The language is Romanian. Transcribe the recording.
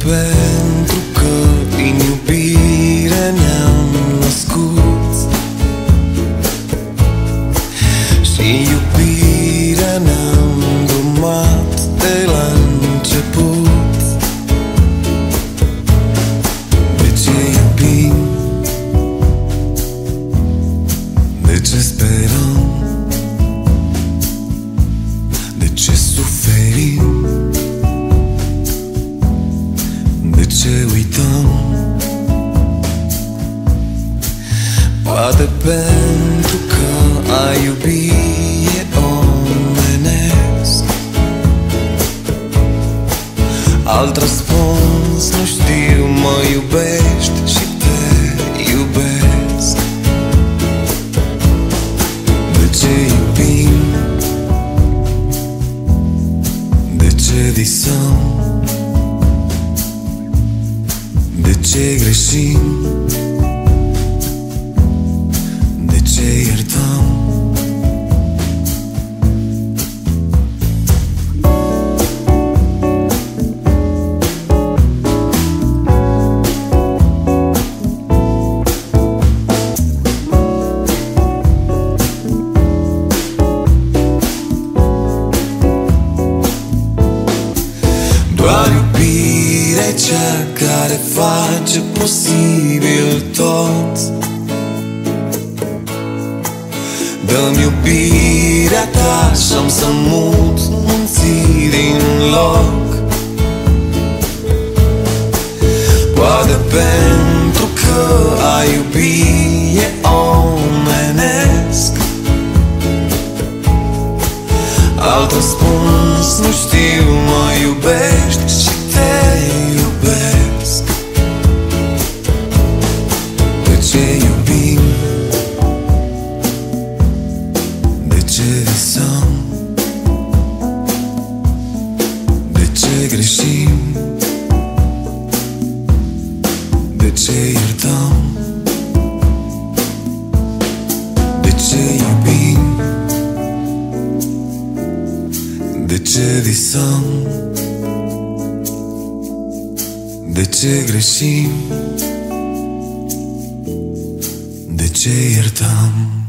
pentru că din iubire ne-am născut și iubirea ne-am drumat de la început. De ce iubim? De ce sperăm? De ce suferim? De ce uităm? Poate pentru că a iubi e omenesc. Alt răspuns nu știu, mă iubești și te iubesc. De ce iubim? De ce visăm? De ce greșim? De ce iertăm? Doar iubirea cea care face posibil tot. Dă-mi iubirea ta și-am să mut munții din loc. Poate pentru că a iubi e omenesc. Alt răspuns nu știu, mă iubești și te iubesc. De ce iubim? De ce visăm? De ce greșim? De ce iertăm? De ce iubim? De ce visăm? De ce greșim? De ce iertăm?